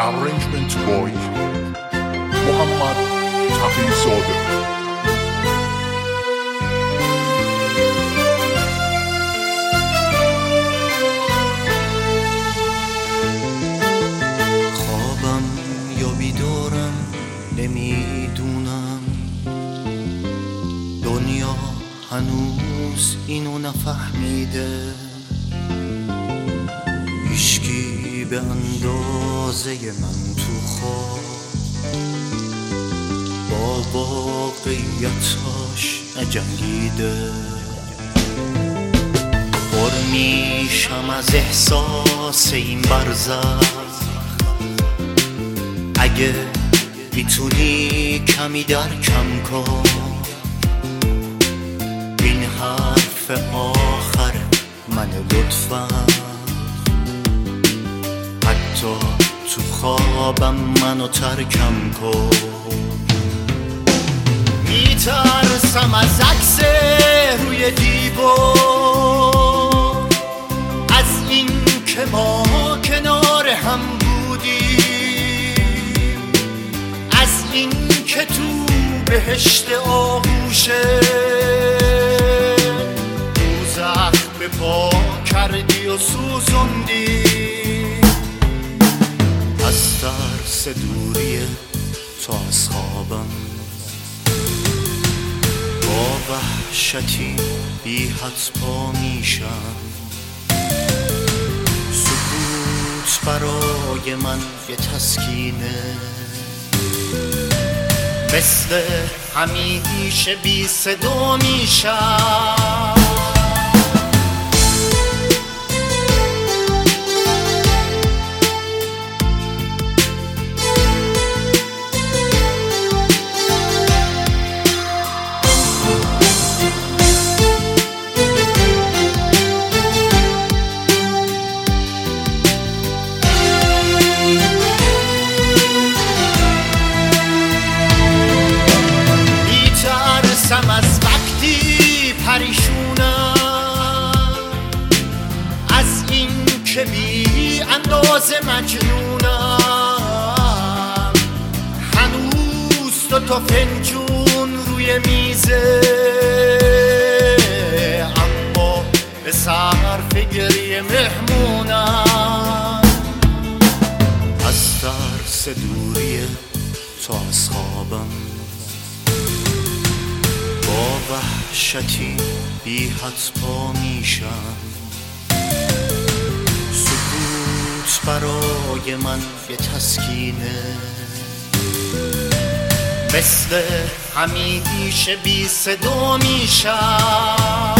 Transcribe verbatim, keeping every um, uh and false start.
Arrangement by Muhammad Taqiyzadeh. خوابم یا بیدارم نمیدونم، دنیا هنوز اینو نفهمیده، هیچکی به اندازه من تو خواب با واقعیتاش نجنگیده. پر میشم از احساس این برزخ، اگه میتونی کمی درکم کن، این حرف آخر من لطفا، حتی تو خوابم منو ترکم کن. میترسم از عکس روی دیوار، از این که ما کنار هم بودیم، از این که تو بهشت آغوشه دوزخ به پا کردی و سوزوندی. از ترس دوری تو از خوابم با وحشتی بی حد پا میشم، سکوت برای من یه تسکینه، مثل همیشه بی صدا میشم. از وقتی پریشونم، از این که بی اندازه مجنونم، هنوز تو تا فنجون روی میزه، اما به صرف گریه مهمونم. از ترس دوری تو از خوابم با وحشتی بی حد پا میشم، سکوت برای من یه تسکینه، مثل همیشه بی صدا میشم.